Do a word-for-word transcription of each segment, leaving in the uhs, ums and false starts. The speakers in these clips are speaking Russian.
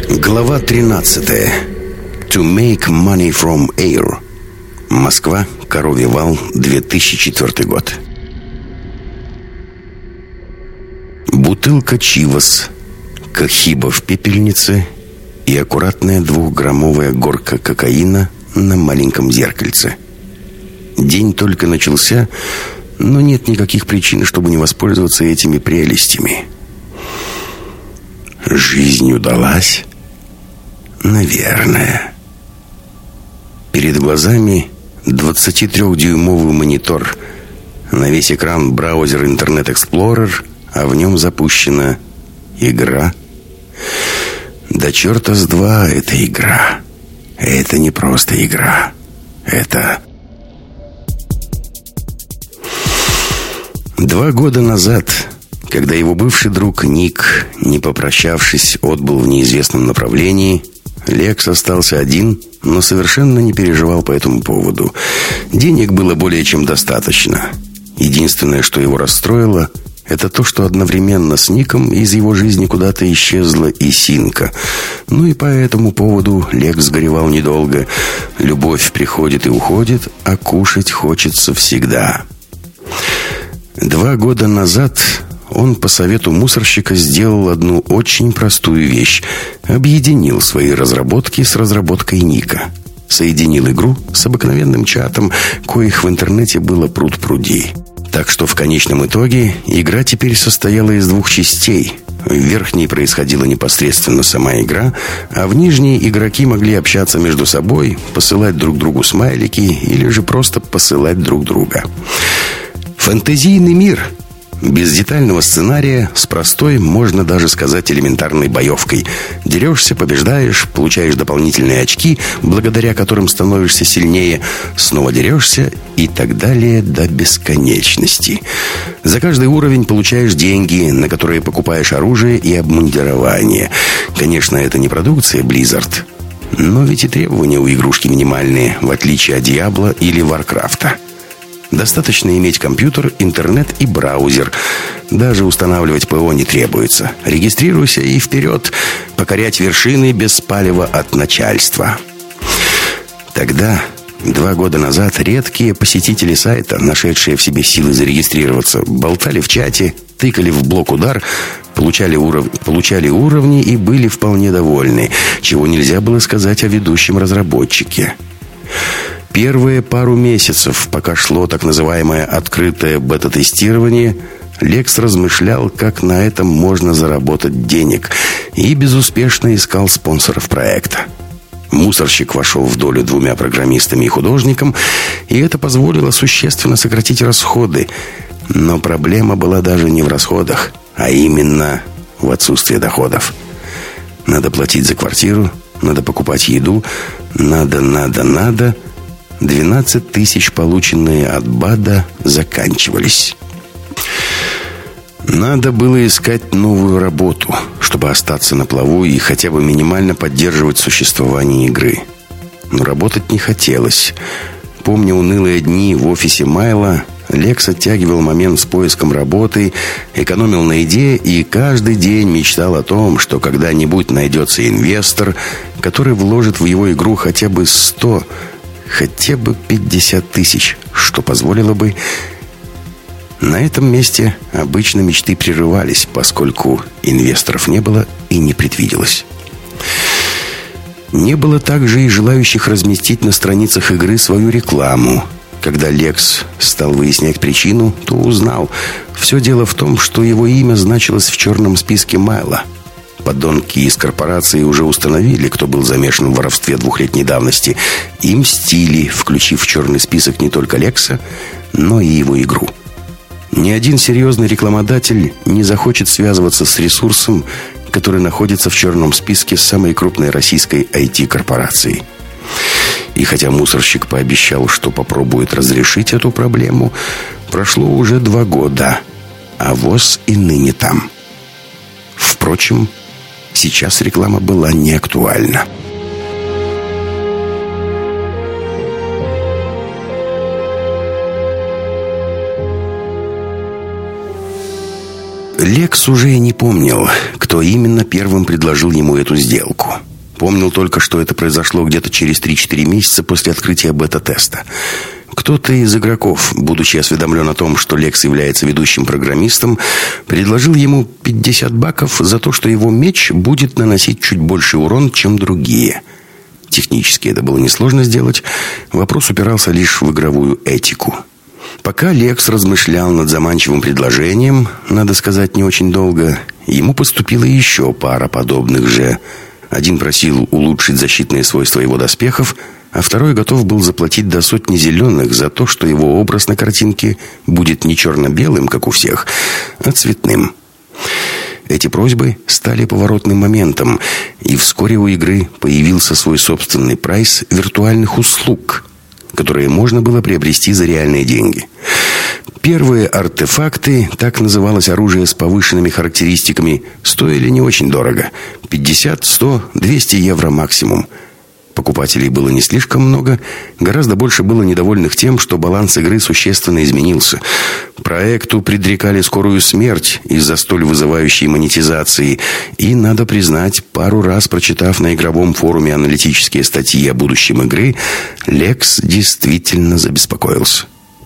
Глава тринадцатая. To make money from air. Москва, Коровий вал, две тысячи четвёртый год. Бутылка Чивас, кахиба в пепельнице и аккуратная двухграммовая горка кокаина на маленьком зеркальце. День только начался, но нет никаких причин, чтобы не воспользоваться этими прелестями. Жизнь удалась? Наверное. Перед глазами двадцатитрёхдюймовый монитор. На весь экран браузер Internet Explorer, а в нем запущена игра. Да черта с два это игра. Это не просто игра. Это... Два года назад, когда его бывший друг Ник, не попрощавшись, отбыл в неизвестном направлении, Лекс остался один, но совершенно не переживал по этому поводу. Денег было более чем достаточно. Единственное, что его расстроило, это то, что одновременно с Ником из его жизни куда-то исчезла и Синка. Ну и по этому поводу Лекс горевал недолго. Любовь приходит и уходит, а кушать хочется всегда. Два года назад он по совету мусорщика сделал одну очень простую вещь. Объединил свои разработки с разработкой Ника. Соединил игру с обыкновенным чатом, коих в интернете было пруд-пруди. Так что в конечном итоге игра теперь состояла из двух частей. В верхней происходила непосредственно сама игра, а в нижней игроки могли общаться между собой, посылать друг другу смайлики или же просто посылать друг друга. Фэнтезийный мир. Без детального сценария, с простой, можно даже сказать, элементарной боевкой. Дерешься, побеждаешь, получаешь дополнительные очки, благодаря которым становишься сильнее, снова дерешься и так далее до бесконечности. За каждый уровень получаешь деньги, на которые покупаешь оружие и обмундирование. Конечно, это не продукция Blizzard, но ведь и требования у игрушки минимальные, в отличие от Diablo или Warcraft'а. Достаточно иметь компьютер, интернет и браузер. Даже устанавливать ПО не требуется. Регистрируйся и вперед, покорять вершины без палева от начальства. Тогда, два года назад, редкие посетители сайта, нашедшие в себе силы зарегистрироваться, болтали в чате, тыкали в блок удар, получали, уров... получали уровни и были вполне довольны, чего нельзя было сказать о ведущем разработчике. Первые пару месяцев, пока шло так называемое открытое бета-тестирование, Лекс размышлял, как на этом можно заработать денег, и безуспешно искал спонсоров проекта. Мусорщик вошел в долю двумя программистами и художником, и это позволило существенно сократить расходы. Но проблема была даже не в расходах, а именно в отсутствии доходов. Надо платить за квартиру, надо покупать еду, надо, надо, надо... двенадцать тысяч, полученные от БАДа, заканчивались. Надо было искать новую работу, чтобы остаться на плаву и хотя бы минимально поддерживать существование игры. Но работать не хотелось. Помня унылые дни в офисе Майла, Лекс оттягивал момент с поиском работы, экономил на еде и каждый день мечтал о том, что когда-нибудь найдется инвестор, который вложит в его игру хотя бы сто, хотя бы пятьдесят тысяч, что позволило бы... На этом месте обычно мечты прерывались, поскольку инвесторов не было и не предвиделось. Не было также и желающих разместить на страницах игры свою рекламу. Когда Лекс стал выяснять причину, то узнал. Все дело в том, что его имя значилось в черном списке Майла. Подонки из корпорации уже установили, кто был замешан в воровстве двухлетней давности, и мстили, включив в черный список не только Лекса, но и его игру. Ни один серьезный рекламодатель не захочет связываться с ресурсом, который находится в черном списке самой крупной российской ай ти-корпорации. И хотя мусорщик пообещал, что попробует разрешить эту проблему, прошло уже два года, а ВОЗ и ныне там. Впрочем, сейчас реклама была не актуальна. Лекс уже и не помнил, кто именно первым предложил ему эту сделку. Помнил только, что это произошло где-то через три-четыре месяца после открытия бета-теста. Кто-то из игроков, будучи осведомлен о том, что Лекс является ведущим программистом, предложил ему пятьдесят баков за то, что его меч будет наносить чуть больше урон, чем другие. Технически это было несложно сделать. Вопрос упирался лишь в игровую этику. Пока Лекс размышлял над заманчивым предложением, надо сказать, не очень долго, ему поступила еще пара подобных же. Один просил улучшить защитные свойства его доспехов, а второй готов был заплатить до сотни зеленых за то, что его образ на картинке будет не черно-белым, как у всех, а цветным. Эти просьбы стали поворотным моментом, и вскоре у игры появился свой собственный прайс виртуальных услуг, которые можно было приобрести за реальные деньги. Первые артефакты, так называлось оружие с повышенными характеристиками, стоили не очень дорого. пятьдесят, сто, двести евро максимум. Покупателей было не слишком много, гораздо больше было недовольных тем, что баланс игры существенно изменился. Проекту предрекали скорую смерть из-за столь вызывающей монетизации, и, надо признать, пару раз прочитав на игровом форуме аналитические статьи о будущем игры, Лекс действительно забеспокоился.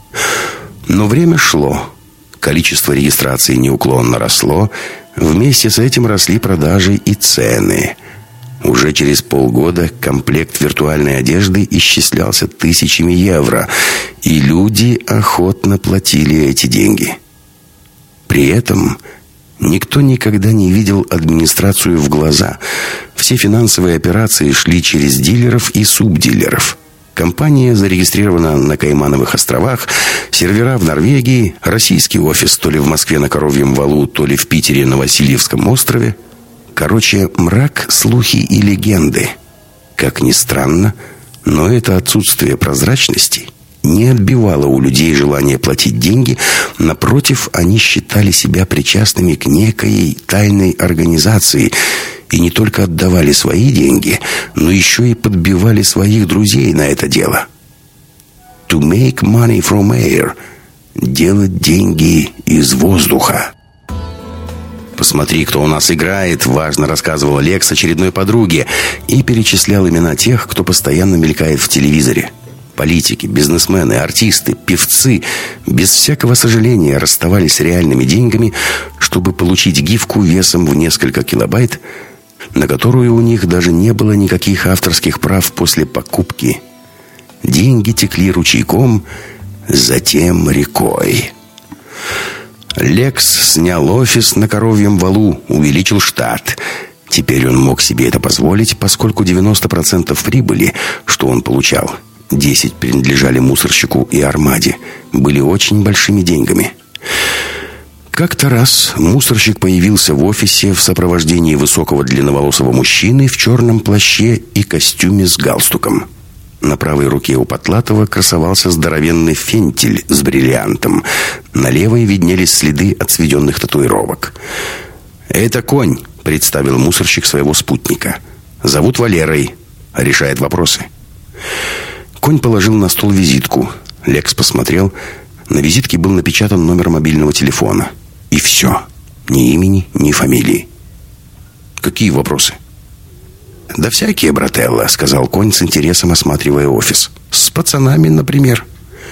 Но время шло, количество регистраций неуклонно росло, вместе с этим росли продажи и цены. Уже через полгода комплект виртуальной одежды исчислялся тысячами евро, и люди охотно платили эти деньги. При этом никто никогда не видел администрацию в глаза. Все финансовые операции шли через дилеров и субдилеров. Компания зарегистрирована на Каймановых островах, сервера в Норвегии, российский офис то ли в Москве на Коровьем Валу, то ли в Питере на Васильевском острове. Короче, мрак, слухи и легенды. Как ни странно, но это отсутствие прозрачности не отбивало у людей желание платить деньги. Напротив, они считали себя причастными к некой тайной организации и не только отдавали свои деньги, но еще и подбивали своих друзей на это дело. To make money from air. Делать деньги из воздуха. «Посмотри, кто у нас играет», — важно рассказывал Лекс очередной подруге и перечислял имена тех, кто постоянно мелькает в телевизоре. Политики, бизнесмены, артисты, певцы без всякого сожаления расставались с реальными деньгами, чтобы получить гифку весом в несколько килобайт, на которую у них даже не было никаких авторских прав после покупки. Деньги текли ручейком, затем рекой. Лекс снял офис на Коровьем Валу, увеличил штат. Теперь он мог себе это позволить, поскольку девяносто процентов прибыли, что он получал, десять принадлежали мусорщику и Армаде, были очень большими деньгами. Как-то раз мусорщик появился в офисе в сопровождении высокого длинноволосого мужчины в черном плаще и костюме с галстуком. На правой руке у Потлатова красовался здоровенный фентиль с бриллиантом. На левой виднелись следы от сведенных татуировок. «Это Конь», — представил мусорщик своего спутника. «Зовут Валерой. Решает вопросы». Конь положил на стол визитку. Лекс посмотрел. На визитке был напечатан номер мобильного телефона. И все. Ни имени, ни фамилии. «Какие вопросы?» «Да всякие, брателло», — сказал Конь с интересом, осматривая офис. «С пацанами, например».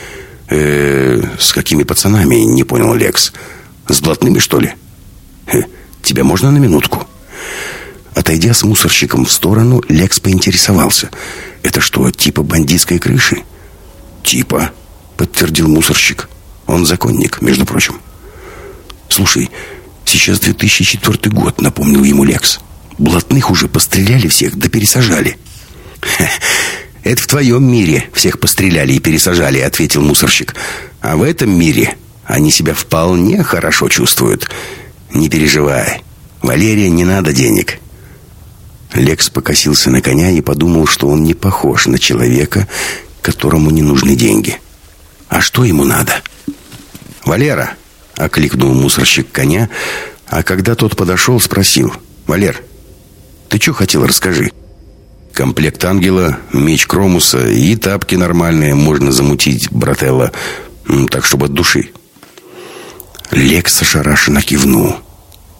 «Э-э, с какими пацанами?» — не понял Лекс. «С блатными, что ли?» «Э, тебя можно на минутку?» Отойдя с мусорщиком в сторону, Лекс поинтересовался. «Это что, типа бандитской крыши?» «Типа», — подтвердил мусорщик. «Он законник, между прочим». «Слушай, сейчас две тысячи четвёртый год», — напомнил ему Лекс. «Блатных уже постреляли всех, да пересажали». «Это в твоем мире всех постреляли и пересажали», — ответил мусорщик. «А в этом мире они себя вполне хорошо чувствуют. Не переживай, Валерия, не надо денег». Лекс покосился на коня и подумал, что он не похож на человека, которому не нужны деньги. А что ему надо? «Валера!» — окликнул мусорщик коня, а когда тот подошел, спросил: «Валер, ты что хотел, расскажи». «Комплект ангела, меч Кромуса и тапки нормальные можно замутить, брателло, так, чтобы от души». Лекс ошарашенно кивнул.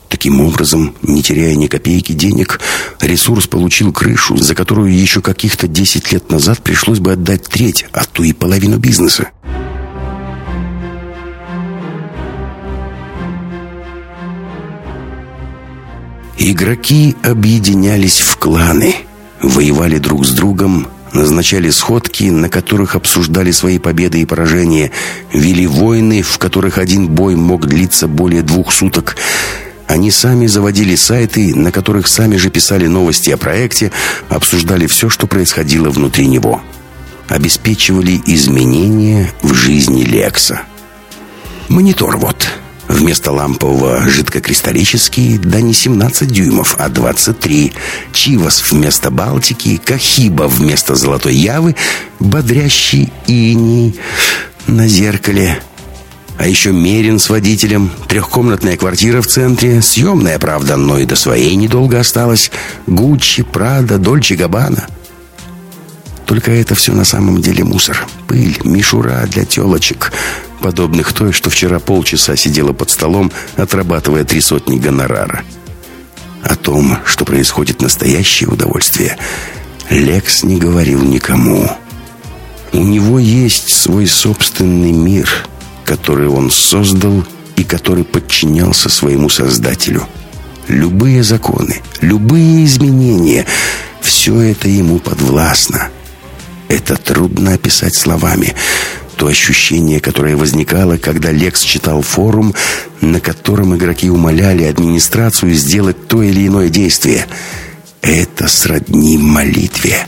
Таким образом, не теряя ни копейки денег, ресурс получил крышу, за которую еще каких-то десять лет назад пришлось бы отдать треть, а то и половину бизнеса. Игроки объединялись в кланы, воевали друг с другом, назначали сходки, на которых обсуждали свои победы и поражения, вели войны, в которых один бой мог длиться более двух суток. Они сами заводили сайты, на которых сами же писали новости о проекте, обсуждали все, что происходило внутри него. Обеспечивали изменения в жизни Лекса. Монитор вот. Вместо лампового жидкокристаллический, да не семнадцать дюймов, а двадцать три. Чивас вместо Балтики, Кахиба вместо Золотой Явы, бодрящий иней на зеркале. А еще Мерин с водителем, трехкомнатная квартира в центре, съемная, правда, но и до своей недолго осталось. Гуччи, Прада, Дольче Габбана. Только это все на самом деле мусор. Пыль, мишура для телочек, подобных той, что вчера полчаса сидела под столом, отрабатывая три сотни гонорара. О том, что происходит настоящее удовольствие, Лекс не говорил никому. У него есть свой собственный мир, который он создал и который подчинялся своему создателю. Любые законы, любые изменения, все это ему подвластно. Это трудно описать словами. То ощущение, которое возникало, когда Лекс читал форум, на котором игроки умоляли администрацию сделать то или иное действие. Это сродни молитве.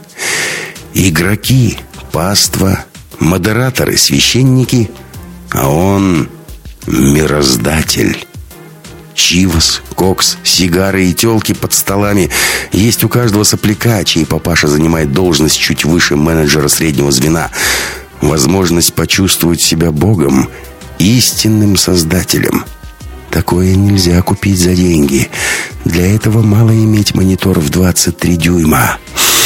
Игроки, паства, модераторы, священники, а он мироздатель. Чивас, кокс, сигары и тёлки под столами. Есть у каждого сопляка, чей папаша занимает должность чуть выше менеджера среднего звена. Возможность почувствовать себя Богом, истинным создателем. Такое нельзя купить за деньги. Для этого мало иметь монитор в двадцать три дюйма.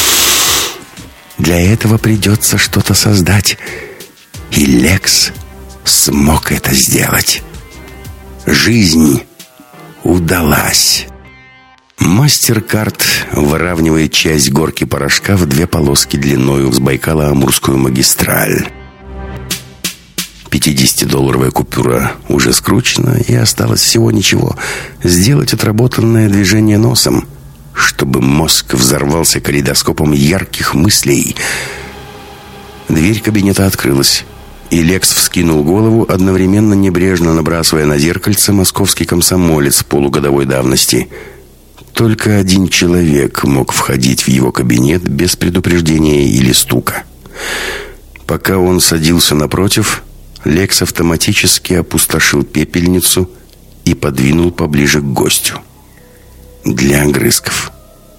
Для этого придется что-то создать. И Лекс смог это сделать. Жизнь удалась. MasterCard выравнивает часть горки порошка в две полоски длиною с Байкало-Амурскую магистраль. пятидесятидолларовая купюра уже скручена, и осталось всего ничего — сделать отработанное движение носом, чтобы мозг взорвался калейдоскопом ярких мыслей. Дверь кабинета открылась, и Лекс вскинул голову, одновременно небрежно набрасывая на зеркальце московский комсомолец полугодовой давности. Только один человек мог входить в его кабинет без предупреждения или стука. Пока он садился напротив, Лекс автоматически опустошил пепельницу и подвинул поближе к гостю. Для огрызков.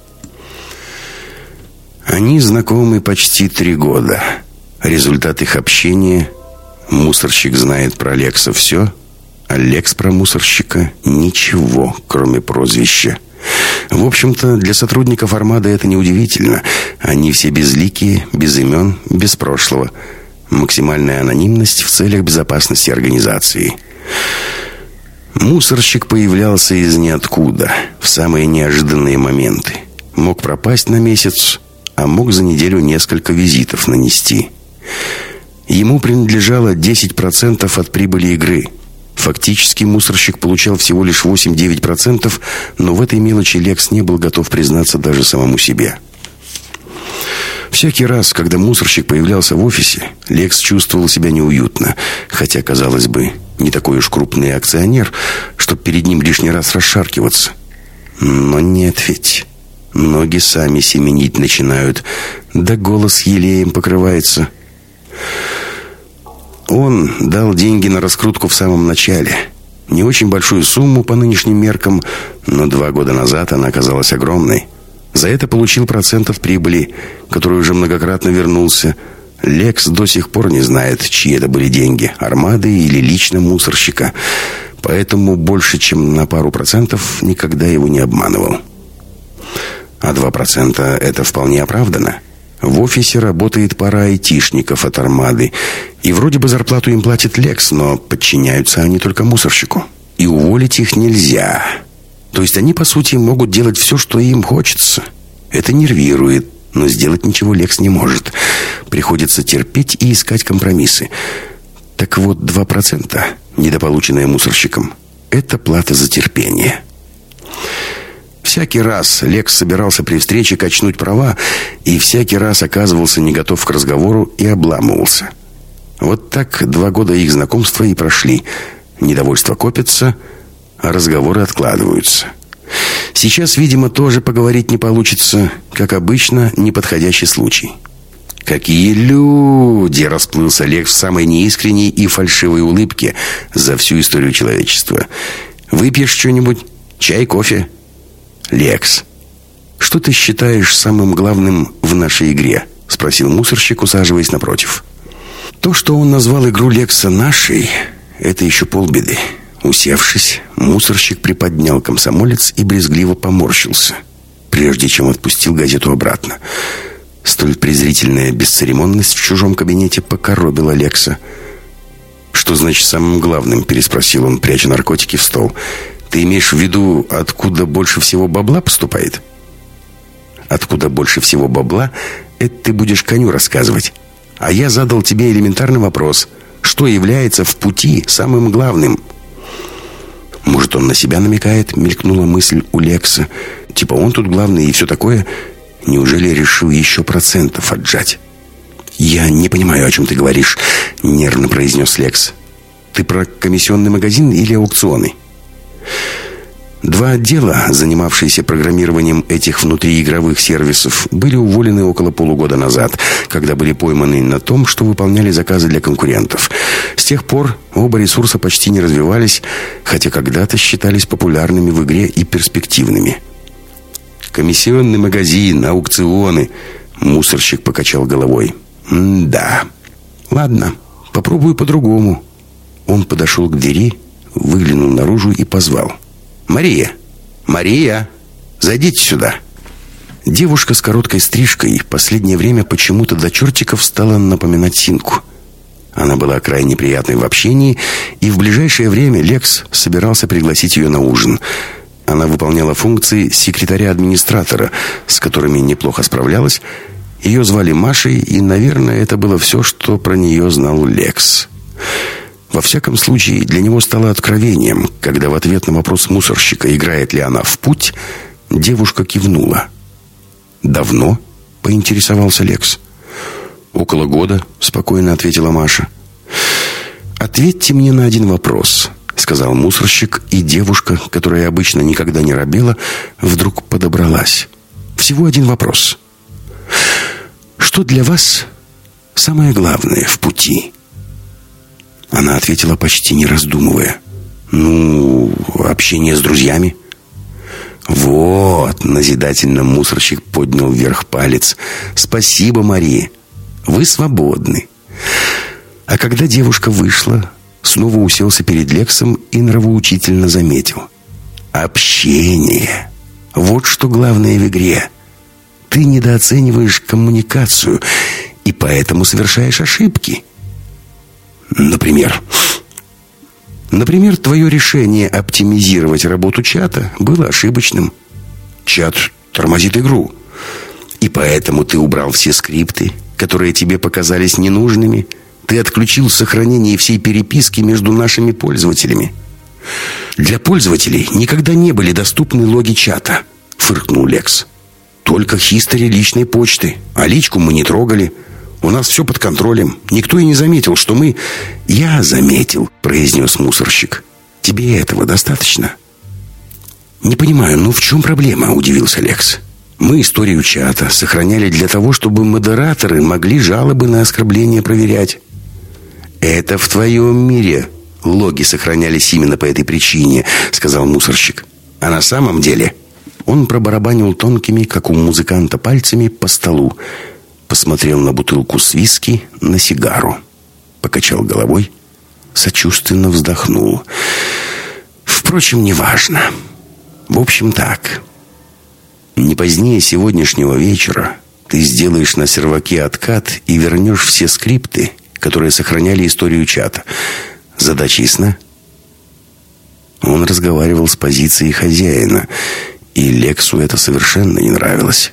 Они знакомы почти три года. Результат их общения: мусорщик знает про Лекса все, а Лекс про мусорщика ничего, кроме прозвища. В общем-то, для сотрудников Армады это неудивительно. Они все безликие, без имен, без прошлого. Максимальная анонимность в целях безопасности организации. Мусорщик появлялся из ниоткуда в самые неожиданные моменты. Мог пропасть на месяц, а мог за неделю несколько визитов нанести. Ему принадлежало десять процентов от прибыли игры. Фактически мусорщик получал всего лишь восемь-девять процентов, но в этой мелочи Лекс не был готов признаться даже самому себе. Всякий раз, когда мусорщик появлялся в офисе, Лекс чувствовал себя неуютно, хотя, казалось бы, не такой уж крупный акционер, чтоб перед ним лишний раз расшаркиваться. Но нет ведь. Ноги сами семенить начинают, да голос елеем покрывается. Он дал деньги на раскрутку в самом начале. Не очень большую сумму по нынешним меркам, но два года назад она оказалась огромной. За это получил процент от прибыли, который уже многократно вернулся. Лекс до сих пор не знает, чьи это были деньги, Армады или лично мусорщика. Поэтому больше, чем на пару процентов никогда его не обманывал. А два процента — это вполне оправдано. В офисе работает пара айтишников от Армады, и вроде бы зарплату им платит Лекс, но подчиняются они только мусорщику. И уволить их нельзя. То есть они, по сути, могут делать все, что им хочется. Это нервирует, но сделать ничего Лекс не может. Приходится терпеть и искать компромиссы. Так вот, два процента, недополученное мусорщиком, это плата за терпение. Всякий раз Лекс собирался при встрече качнуть права, и всякий раз оказывался не готов к разговору и обламывался. Вот так два года их знакомства и прошли. Недовольство копится, а разговоры откладываются. Сейчас, видимо, тоже поговорить не получится. Как обычно, неподходящий случай. «Какие люди!» — расплылся Лекс в самой неискренней и фальшивой улыбке за всю историю человечества. «Выпьешь что-нибудь? Чай, кофе?» «Лекс, что ты считаешь самым главным в нашей игре?» — спросил мусорщик, усаживаясь напротив. То, что он назвал игру Лекса нашей, это еще полбеды. Усевшись, мусорщик приподнял комсомолец и брезгливо поморщился, прежде чем отпустил газету обратно. Столь презрительная бесцеремонность в чужом кабинете покоробила Лекса. «Что значит самым главным?» — переспросил он, пряча наркотики в стол. «Ты имеешь в виду, откуда больше всего бабла поступает?» «Откуда больше всего бабла, это ты будешь коню рассказывать. А я задал тебе элементарный вопрос. Что является в пути самым главным?» «Может, он на себя намекает?» — мелькнула мысль у Лекса. «Типа он тут главный и все такое. Неужели решил еще процентов отжать?» «Я не понимаю, о чем ты говоришь», — нервно произнес Лекс. «Ты про комиссионный магазин или аукционы?» Два отдела, занимавшиеся программированием этих внутриигровых сервисов, были уволены около полугода назад, когда были пойманы на том, что выполняли заказы для конкурентов. С тех пор оба ресурса почти не развивались, хотя когда-то считались популярными в игре и перспективными. «Комиссионный магазин, аукционы», — мусорщик покачал головой. «М-да. Ладно, попробую по-другому». Он подошел к двери, выглянул наружу и позвал. «Мария! Мария! Зайдите сюда!» Девушка с короткой стрижкой в последнее время почему-то до чертиков стала напоминать Синку. Она была крайне приятной в общении, и в ближайшее время Лекс собирался пригласить ее на ужин. Она выполняла функции секретаря-администратора, с которыми неплохо справлялась. Ее звали Машей, и, наверное, это было все, что про нее знал Лекс. Во всяком случае, для него стало откровением, когда в ответ на вопрос мусорщика, играет ли она в путь, девушка кивнула. «Давно?» — поинтересовался Лекс. «Около года», — спокойно ответила Маша. «Ответьте мне на один вопрос», — сказал мусорщик, и девушка, которая обычно никогда не робела, вдруг подобралась. «Всего один вопрос. Что для вас самое главное в пути?» Она ответила, почти не раздумывая. «Ну, общение с друзьями». «Вот», — назидательно мусорщик поднял вверх палец. «Спасибо, Мария. Вы свободны». А когда девушка вышла, снова уселся перед Лексом и нравоучительно заметил: «Общение. Вот что главное в игре. Ты недооцениваешь коммуникацию и поэтому совершаешь ошибки. Например, например, твое решение оптимизировать работу чата было ошибочным. Чат тормозит игру, и поэтому ты убрал все скрипты, которые тебе показались ненужными. Ты отключил сохранение всей переписки между нашими пользователями. Для пользователей никогда не были доступны логи чата», — фыркнул Лекс. «Только хистори личной почты, а личку мы не трогали. У нас все под контролем. Никто и не заметил, что мы...» «Я заметил», — произнес мусорщик. «Тебе этого достаточно?» «Не понимаю, ну в чем проблема?» — удивился Лекс. «Мы историю чата сохраняли для того, чтобы модераторы могли жалобы на оскорбление проверять». «Это в твоем мире логи сохранялись именно по этой причине», — сказал мусорщик. «А на самом деле...» Он пробарабанил тонкими, как у музыканта, пальцами по столу. Посмотрел на бутылку с виски, на сигару. Покачал головой, сочувственно вздохнул. «Впрочем, неважно. В общем, так. Не позднее сегодняшнего вечера ты сделаешь на серваке откат и вернешь все скрипты, которые сохраняли историю чата. Задача ясна?» Он разговаривал с позиции хозяина, и Лексу это совершенно не нравилось.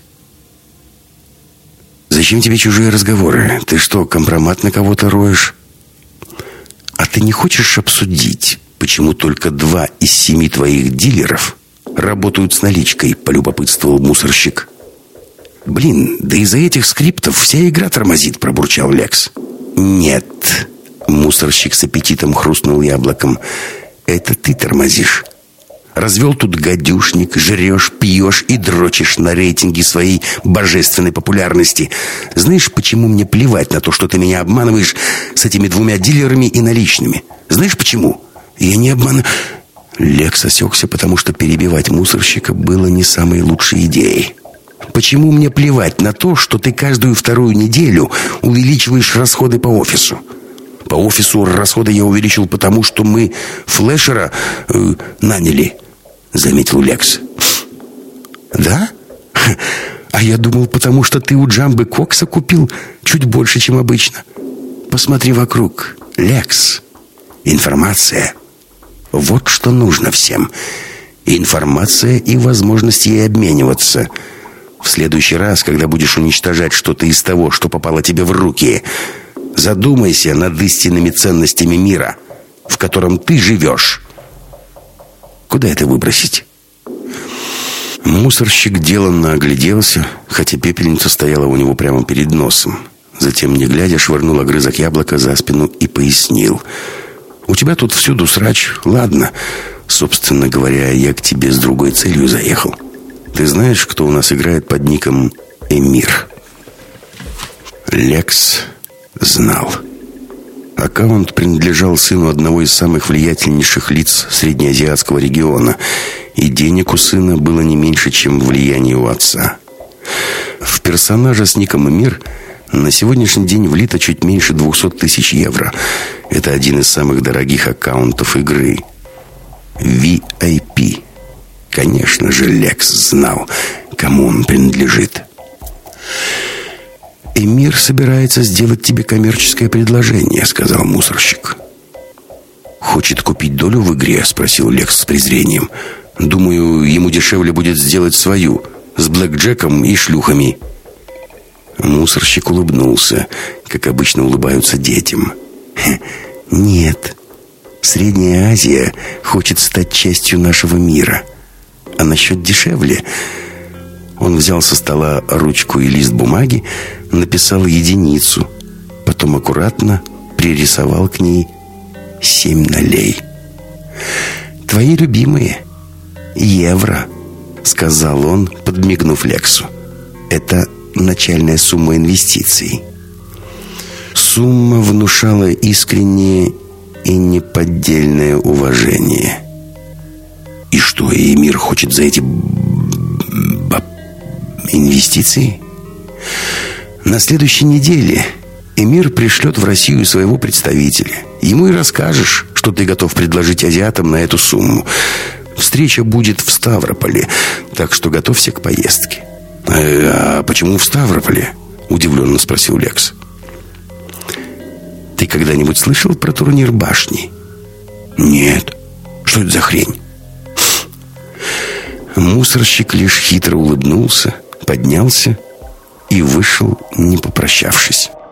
«Зачем тебе чужие разговоры? Ты что, компромат на кого-то роешь?» «А ты не хочешь обсудить, почему только два из семи твоих дилеров работают с наличкой?» — полюбопытствовал мусорщик. «Блин, да из-за этих скриптов вся игра тормозит», — пробурчал Лекс. «Нет», — мусорщик с аппетитом хрустнул яблоком, — «это ты тормозишь. Развел тут гадюшник, жрешь, пьешь и дрочишь на рейтинге своей божественной популярности. Знаешь, почему мне плевать на то, что ты меня обманываешь с этими двумя дилерами и наличными? Знаешь, почему? Я не обман...» Лекс осекся, потому что перебивать мусорщика было не самой лучшей идеей. «Почему мне плевать на то, что ты каждую вторую неделю увеличиваешь расходы по офису? По офису расходы я увеличил потому, что мы флешера э, наняли», — заметил Лекс. «Да? А я думал, потому что ты у Джамбы кокса купил чуть больше, чем обычно. Посмотри вокруг, Лекс. Информация. Вот что нужно всем. Информация и возможность ей обмениваться. В следующий раз, когда будешь уничтожать что-то из того, что попало тебе в руки, задумайся над истинными ценностями мира, в котором ты живешь. Куда это выбросить?» Мусорщик деланно огляделся, хотя пепельница стояла у него прямо перед носом. Затем, не глядя, швырнул огрызок яблока за спину и пояснил: «У тебя тут всюду срач. Ладно, собственно говоря, я к тебе с другой целью заехал. Ты знаешь, кто у нас играет под ником Эмир?» Лекс знал. Аккаунт принадлежал сыну одного из самых влиятельнейших лиц среднеазиатского региона, и денег у сына было не меньше, чем влияние у отца. В персонажа с ником Эмир на сегодняшний день влито чуть меньше двухсот тысяч евро. Это один из самых дорогих аккаунтов игры. ви ай пи. Конечно же, Лекс знал, кому он принадлежит. «Эмир собирается сделать тебе коммерческое предложение», — сказал мусорщик. «Хочет купить долю в игре?» — спросил Лекс с презрением. «Думаю, ему дешевле будет сделать свою, с блэкджеком и шлюхами». Мусорщик улыбнулся, как обычно улыбаются детям. «Нет, Средняя Азия хочет стать частью нашего мира. А насчет дешевле...» Он взял со стола ручку и лист бумаги, написал единицу, потом аккуратно пририсовал к ней семь нолей. «Твои любимые евро», — сказал он, подмигнув Лексу. «Это начальная сумма инвестиций». Сумма внушала искреннее и неподдельное уважение. «И что, Эмир хочет за эти баб... инвестиции?» «На следующей неделе Эмир пришлет в Россию своего представителя. Ему и расскажешь, что ты готов предложить азиатам на эту сумму. Встреча будет в Ставрополе, так что готовься к поездке». «А почему в Ставрополе?» — удивленно спросил Лекс. «Ты когда-нибудь слышал про турнир башни?» «Нет. Что это за хрень?» Мусорщик лишь хитро улыбнулся, поднялся и вышел, не попрощавшись.